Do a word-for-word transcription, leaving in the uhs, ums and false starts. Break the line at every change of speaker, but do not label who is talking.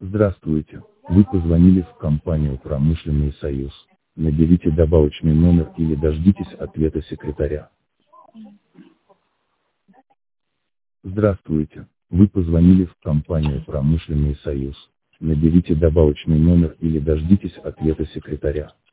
Здравствуйте, вы позвонили в компанию «Промышленный союз». Наберите добавочный номер или дождитесь ответа секретаря. Здравствуйте, вы позвонили в компанию «Промышленный союз». Наберите добавочный номер или дождитесь ответа секретаря.